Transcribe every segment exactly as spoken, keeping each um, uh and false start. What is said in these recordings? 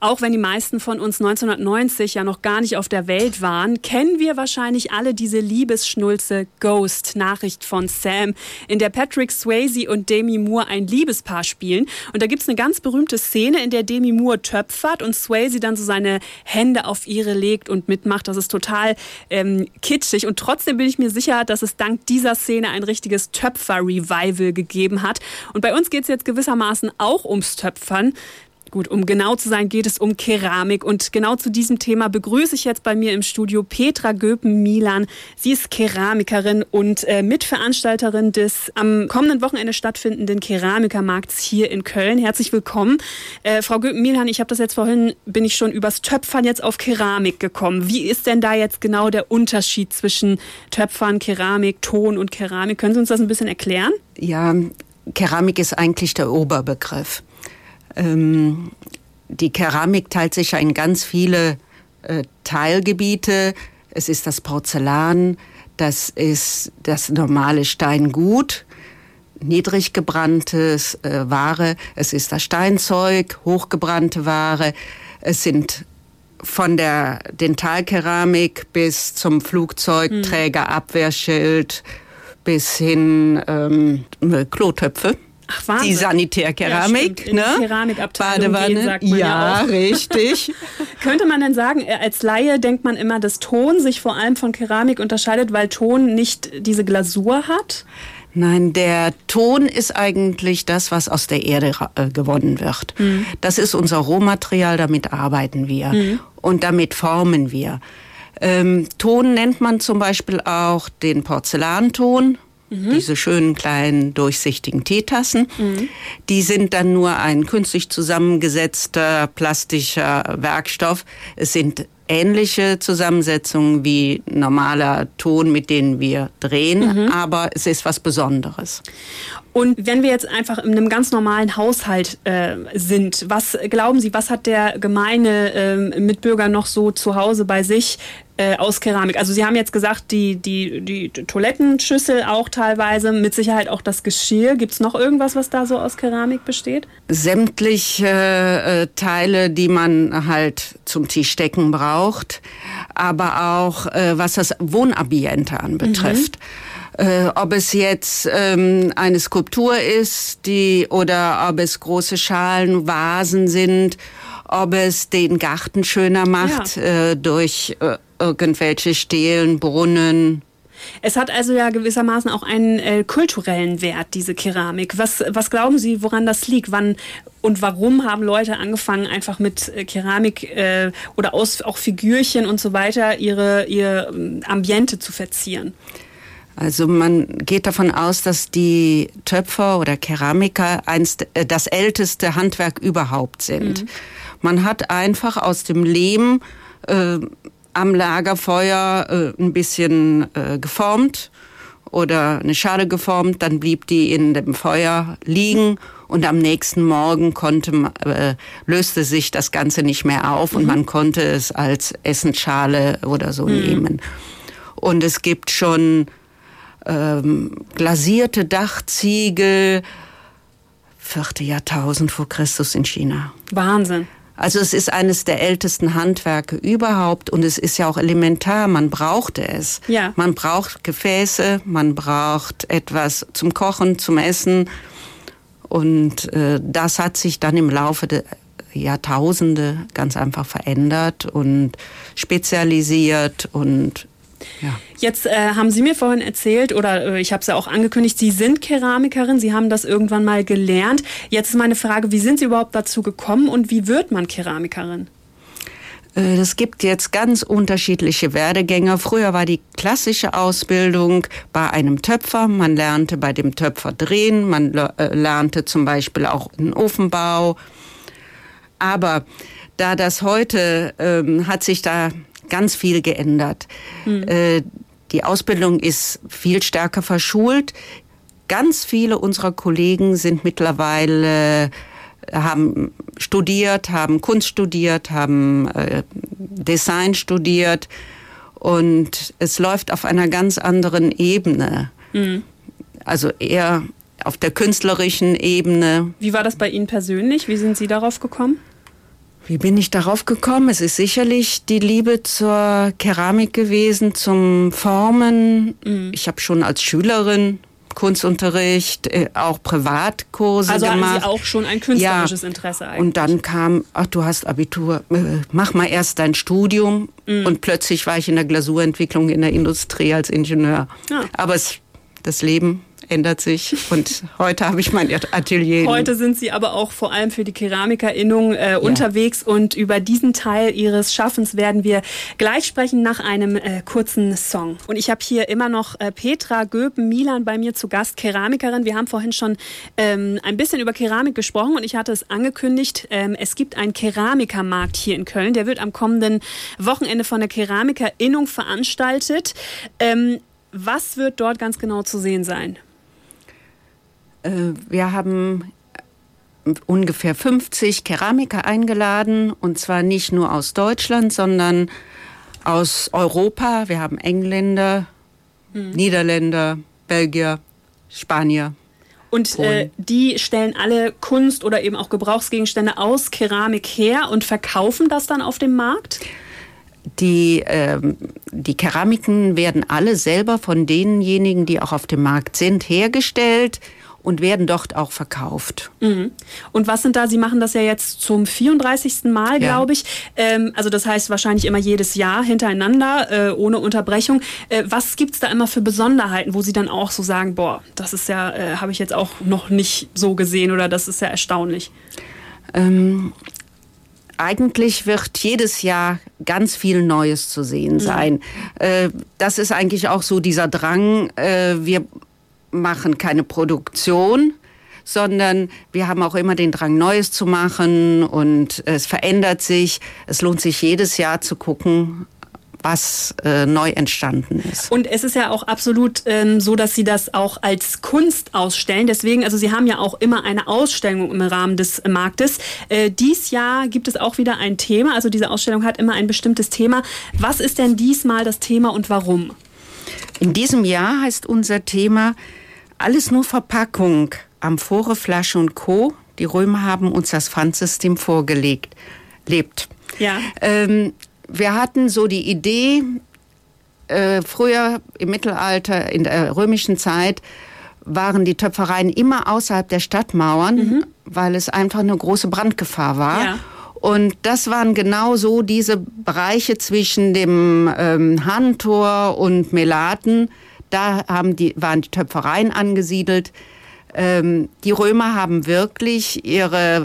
Auch wenn die meisten von uns neunzehnhundertneunzig ja noch gar nicht auf der Welt waren, kennen wir wahrscheinlich alle diese Liebesschnulze Ghost, Nachricht von Sam, in der Patrick Swayze und Demi Moore ein Liebespaar spielen. Und da gibt's eine ganz berühmte Szene, in der Demi Moore töpfert und Swayze dann so seine Hände auf ihre legt und mitmacht. Das ist total ähm, kitschig. Und trotzdem bin ich mir sicher, dass es dank dieser Szene ein richtiges Töpfer-Revival gegeben hat. Und bei uns geht's jetzt gewissermaßen auch ums Töpfern. Gut, um genau zu sein, geht es um Keramik. Und genau zu diesem Thema begrüße ich jetzt bei mir im Studio Petra Göpen-Milan. Sie ist Keramikerin und äh, Mitveranstalterin des am kommenden Wochenende stattfindenden Keramikermarkts hier in Köln. Herzlich willkommen. Äh, Frau Göpen-Milan, ich habe das jetzt vorhin, bin ich schon übers Töpfern jetzt auf Keramik gekommen. Wie ist denn da jetzt genau der Unterschied zwischen Töpfern, Keramik, Ton und Keramik? Können Sie uns das ein bisschen erklären? Ja, Keramik ist eigentlich der Oberbegriff. Ähm, die Keramik teilt sich ja in ganz viele äh, Teilgebiete. Es ist das Porzellan, das ist das normale Steingut, niedrig gebranntes äh, Ware. Es ist das Steinzeug, hochgebrannte Ware. Es sind von der Dentalkeramik bis zum Flugzeugträger, Abwehrschild bis hin ähm, Klotöpfe. Ach, Wahnsinn. Die Sanitärkeramik, ja, ne? Keramikabteilung Badewanne, gehen, sagt man ja, ja auch. Richtig. Könnte man denn sagen, als Laie denkt man immer, dass Ton sich vor allem von Keramik unterscheidet, weil Ton nicht diese Glasur hat? Nein, der Ton ist eigentlich das, was aus der Erde äh, gewonnen wird. Mhm. Das ist unser Rohmaterial, damit arbeiten wir mhm. und damit formen wir. Ähm, Ton nennt man zum Beispiel auch den Porzellanton. Mhm. Diese schönen kleinen durchsichtigen Teetassen, mhm. die sind dann nur ein künstlich zusammengesetzter plastischer Werkstoff. Es sind ähnliche Zusammensetzungen wie normaler Ton, mit denen wir drehen, mhm. aber es ist was Besonderes. Und wenn wir jetzt einfach in einem ganz normalen Haushalt äh, sind, was glauben Sie, was hat der gemeine äh, Mitbürger noch so zu Hause bei sich äh, aus Keramik? Also Sie haben jetzt gesagt, die, die, die Toilettenschüssel auch teilweise, mit Sicherheit auch das Geschirr. Gibt es noch irgendwas, was da so aus Keramik besteht? Sämtliche äh, Teile, die man halt zum Tischdecken braucht, aber auch äh, was das Wohnambiente anbetrifft. Mhm. Äh, ob es jetzt ähm, eine Skulptur ist, die oder ob es große Schalen, Vasen sind, ob es den Garten schöner macht ja. äh, durch äh, irgendwelche Stelen, Brunnen. Es hat also ja gewissermaßen auch einen äh, kulturellen Wert, diese Keramik. Was, was glauben Sie, woran das liegt? Wann und warum haben Leute angefangen, einfach mit äh, Keramik äh, oder aus auch Figürchen und so weiter ihre, ihr Ambiente zu verzieren? Also man geht davon aus, dass die Töpfer oder Keramiker einst, äh, das älteste Handwerk überhaupt sind. Mhm. Man hat einfach aus dem Lehm äh, am Lagerfeuer äh, ein bisschen äh, geformt oder eine Schale geformt, dann blieb die in dem Feuer liegen und am nächsten Morgen konnte man, äh, löste sich das Ganze nicht mehr auf mhm. und man konnte es als Essensschale oder so mhm. nehmen. Und es gibt schon ähm, glasierte Dachziegel, vierte Jahrtausend vor Christus in China. Wahnsinn. Also es ist eines der ältesten Handwerke überhaupt und es ist ja auch elementar, man brauchte es. Ja. Man braucht Gefäße, man braucht etwas zum Kochen, zum Essen und äh, das hat sich dann im Laufe der Jahrtausende ganz einfach verändert und spezialisiert und ja. Jetzt äh, haben Sie mir vorhin erzählt, oder äh, ich habe es ja auch angekündigt, Sie sind Keramikerin, Sie haben das irgendwann mal gelernt. Jetzt ist meine Frage, wie sind Sie überhaupt dazu gekommen und wie wird man Keramikerin? Es gibt jetzt ganz unterschiedliche Werdegänge. Früher war die klassische Ausbildung bei einem Töpfer. Man lernte bei dem Töpfer drehen, man lernte zum Beispiel auch einen Ofenbau. Aber da das heute, ähm, hat sich da ganz viel geändert. Mhm. Äh, die Ausbildung ist viel stärker verschult. Ganz viele unserer Kollegen sind mittlerweile, äh, haben studiert, haben Kunst studiert, haben äh, Design studiert und es läuft auf einer ganz anderen Ebene. Mhm. Also eher auf der künstlerischen Ebene. Wie war das bei Ihnen persönlich? Wie sind Sie darauf gekommen? Wie bin ich darauf gekommen? Es ist sicherlich die Liebe zur Keramik gewesen, zum Formen. Mhm. Ich habe schon als Schülerin Kunstunterricht, auch Privatkurse also gemacht. Also hatten Sie auch schon ein künstlerisches ja. Interesse eigentlich? Und dann kam, ach, du hast Abitur, mach mal erst dein Studium. Mhm. Und plötzlich war ich in der Glasurentwicklung in der Industrie als Ingenieur. Ja. Aber es, das Leben ändert sich und heute habe ich mein Atelier. Heute sind Sie aber auch vor allem für die KeramikerInnung äh, ja. unterwegs und über diesen Teil Ihres Schaffens werden wir gleich sprechen nach einem äh, kurzen Song. Und ich habe hier immer noch äh, Petra Göpen-Milan bei mir zu Gast, Keramikerin. Wir haben vorhin schon ähm, ein bisschen über Keramik gesprochen und ich hatte es angekündigt, ähm, es gibt einen Keramikermarkt hier in Köln, der wird am kommenden Wochenende von der KeramikerInnung veranstaltet. Ähm, was wird dort ganz genau zu sehen sein? Wir haben ungefähr fünfzig Keramiker eingeladen und zwar nicht nur aus Deutschland, sondern aus Europa. Wir haben Engländer, hm. Niederländer, Belgier, Spanier. Und äh, die stellen alle Kunst oder eben auch Gebrauchsgegenstände aus Keramik her und verkaufen das dann auf dem Markt? Die, ähm, die Keramiken werden alle selber von denjenigen, die auch auf dem Markt sind, hergestellt und werden dort auch verkauft. Mhm. Und was sind da, Sie machen das ja jetzt zum vierunddreißigsten Mal, ja. glaube ich. Ähm, also das heißt wahrscheinlich immer jedes Jahr hintereinander, äh, ohne Unterbrechung. Äh, was gibt's da immer für Besonderheiten, wo Sie dann auch so sagen, boah, das ist ja, äh, habe ich jetzt auch noch nicht so gesehen oder das ist ja erstaunlich? Ähm, Eigentlich wird jedes Jahr ganz viel Neues zu sehen sein. Mhm. Äh, das ist eigentlich auch so dieser Drang, äh, wir machen keine Produktion, sondern wir haben auch immer den Drang, Neues zu machen und es verändert sich. Es lohnt sich jedes Jahr zu gucken, was äh, neu entstanden ist. Und es ist ja auch absolut ähm, so, dass Sie das auch als Kunst ausstellen. Deswegen, also Sie haben ja auch immer eine Ausstellung im Rahmen des Marktes. Äh, dies Jahr gibt es auch wieder ein Thema. Also diese Ausstellung hat immer ein bestimmtes Thema. Was ist denn diesmal das Thema und warum? In diesem Jahr heißt unser Thema Alles nur Verpackung, Amphore, Flasche und Co. Die Römer haben uns das Pfandsystem vorgelegt. Lebt. Ja. Ähm, Wir hatten so die Idee, äh, früher im Mittelalter, in der römischen Zeit, waren die Töpfereien immer außerhalb der Stadtmauern, mhm. weil es einfach eine große Brandgefahr war. Ja. Und das waren genau so diese Bereiche zwischen dem ähm, Hahntor und Melaten. Da haben die, waren die Töpfereien angesiedelt. Ähm, die Römer haben wirklich ihre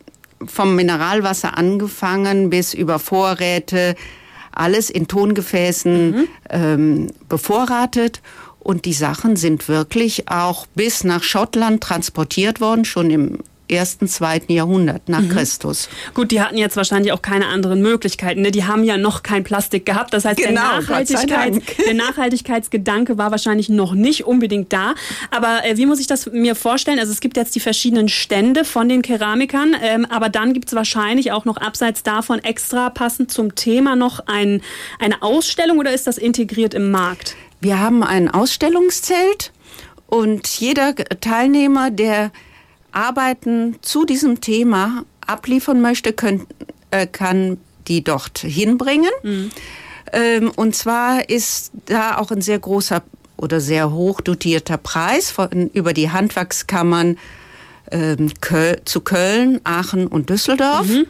vom Mineralwasser angefangen bis über Vorräte, alles in Tongefäßen mhm. ähm, bevorratet. Und die Sachen sind wirklich auch bis nach Schottland transportiert worden, schon im ersten, zweiten Jahrhundert nach mhm. Christus. Gut, die hatten jetzt wahrscheinlich auch keine anderen Möglichkeiten. Ne? Die haben ja noch kein Plastik gehabt. Das heißt, genau, der, Nachhaltigkeits, der Nachhaltigkeitsgedanke war wahrscheinlich noch nicht unbedingt da. Aber äh, wie muss ich das mir vorstellen? Also es gibt jetzt die verschiedenen Stände von den Keramikern, ähm, aber dann gibt es wahrscheinlich auch noch abseits davon extra passend zum Thema noch ein, eine Ausstellung oder ist das integriert im Markt? Wir haben ein Ausstellungszelt und jeder Teilnehmer, der Arbeiten zu diesem Thema abliefern möchte, können, äh, kann die dort hinbringen. Mhm. Ähm, und zwar ist da auch ein sehr großer oder sehr hoch dotierter Preis von, über die Handwerkskammern ähm, Köl- zu Köln, Aachen und Düsseldorf. Mhm.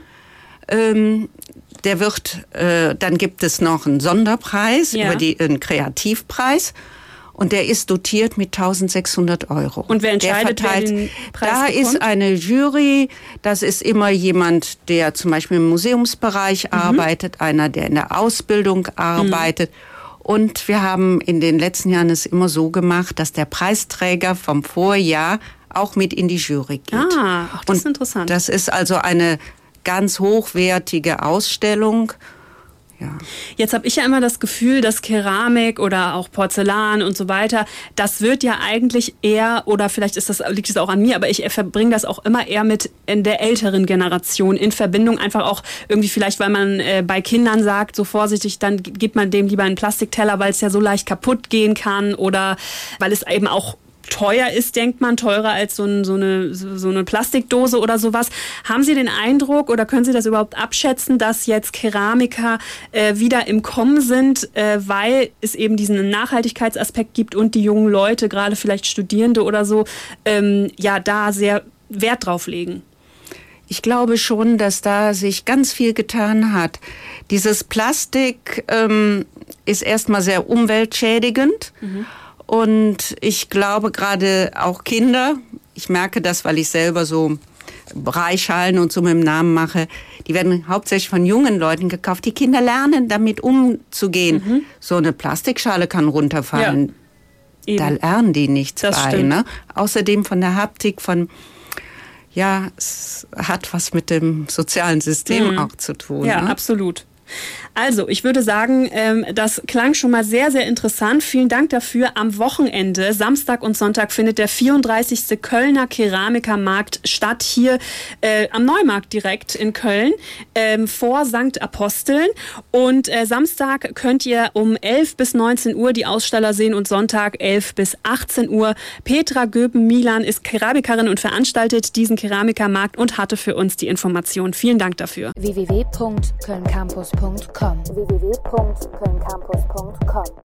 Ähm, der wird, äh, dann gibt es noch einen Sonderpreis, ja. über die, einen Kreativpreis. Und der ist dotiert mit eintausendsechshundert Euro. Und wer entscheidet, wer den Preis Da bekommt? Ist eine Jury, das ist immer jemand, der zum Beispiel im Museumsbereich mhm. arbeitet, einer, der in der Ausbildung arbeitet. Mhm. Und wir haben in den letzten Jahren es immer so gemacht, dass der Preisträger vom Vorjahr auch mit in die Jury geht. Ah, ach, das Und ist interessant. Das ist also eine ganz hochwertige Ausstellung. Ja. Jetzt habe ich ja immer das Gefühl, dass Keramik oder auch Porzellan und so weiter, das wird ja eigentlich eher, oder vielleicht ist das, liegt es auch an mir, aber ich verbringe das auch immer eher mit in der älteren Generation in Verbindung, einfach auch irgendwie vielleicht, weil man äh, bei Kindern sagt, so vorsichtig, dann gibt man dem lieber einen Plastikteller, weil es ja so leicht kaputt gehen kann oder weil es eben auch teuer ist, denkt man, teurer als so, ein, so, eine, so eine Plastikdose oder sowas. Haben Sie den Eindruck oder können Sie das überhaupt abschätzen, dass jetzt Keramiker äh, wieder im Kommen sind, äh, weil es eben diesen Nachhaltigkeitsaspekt gibt und die jungen Leute, gerade vielleicht Studierende oder so, ähm, ja, da sehr Wert drauf legen? Ich glaube schon, dass da sich ganz viel getan hat. Dieses Plastik ähm, ist erstmal sehr umweltschädigend. Mhm. Und ich glaube gerade auch Kinder, ich merke das, weil ich selber so Reichhallen und so mit dem Namen mache, die werden hauptsächlich von jungen Leuten gekauft. Die Kinder lernen, damit umzugehen. Mhm. So eine Plastikschale kann runterfallen. Ja, da lernen die nichts das bei. Ne? Außerdem von der Haptik, von ja, es hat was mit dem sozialen System mhm. auch zu tun. Ja, ne? Absolut. Also, ich würde sagen, ähm, das klang schon mal sehr, sehr interessant. Vielen Dank dafür. Am Wochenende, Samstag und Sonntag, findet der vierunddreißigste Kölner Keramikermarkt statt, hier äh, am Neumarkt direkt in Köln, ähm, vor Sankt Aposteln. Und äh, Samstag könnt ihr um elf bis neunzehn Uhr die Aussteller sehen und Sonntag elf bis achtzehn Uhr. Petra Göben-Milan ist Keramikerin und veranstaltet diesen Keramikermarkt und hatte für uns die Information. Vielen Dank dafür. w w w punkt köln campus punkt com w w w punkt köln campus punkt com